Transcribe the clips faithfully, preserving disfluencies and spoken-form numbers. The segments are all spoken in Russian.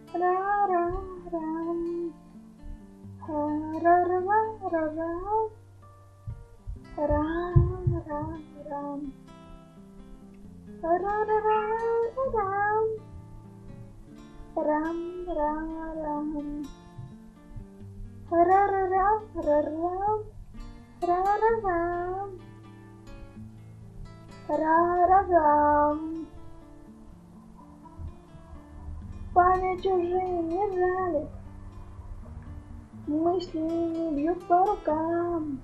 Ра-ра-рам. Ра-ра-ра-ра-рам. Ра-ра-рам. Ра-ра-ра-рам. Рам-ра-рам. Ра-ра-ра-ра-рам. Ра-ра-рам. Ра-ра-рам. Память уже не жалит, мысли не бьют по рукам.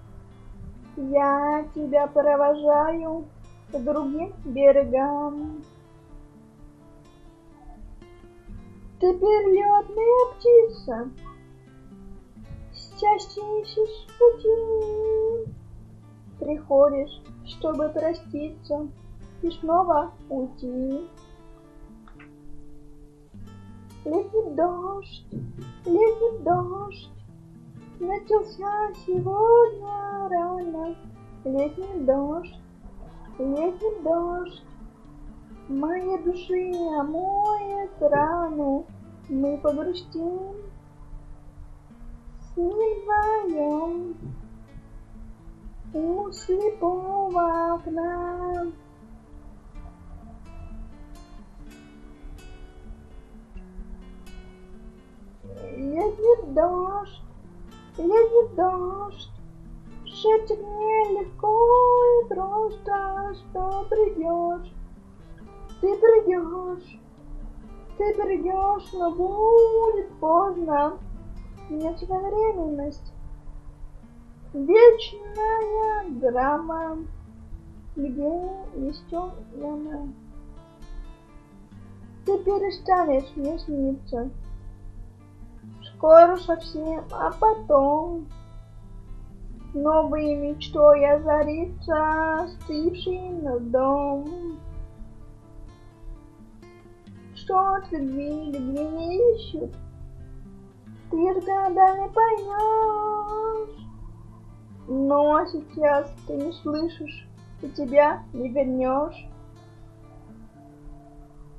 Я тебя провожаю к другим берегам. Ты перелетная птица, счастье ищешь в пути. Приходишь, чтобы проститься и снова уйти. Летит дождь, летит дождь, начался сегодня рано. Летний дождь, летит дождь, моей души омоет рану. Мы погрустим с ним вдвоем у слепого окна. Летит дождь, летит дождь, шепчет мне легко и просто, что придешь. Ты придешь, ты придешь, но будет поздно. Несвоевременность, вечная драма, где еще яма. Ты перестанешь мне сниться скоро совсем, а потом новой мечтой озарится остывший над дом. Что от любви, любви не ищут, ты никогда не поймешь. Но сейчас ты не слышишь, и тебя не вернешь.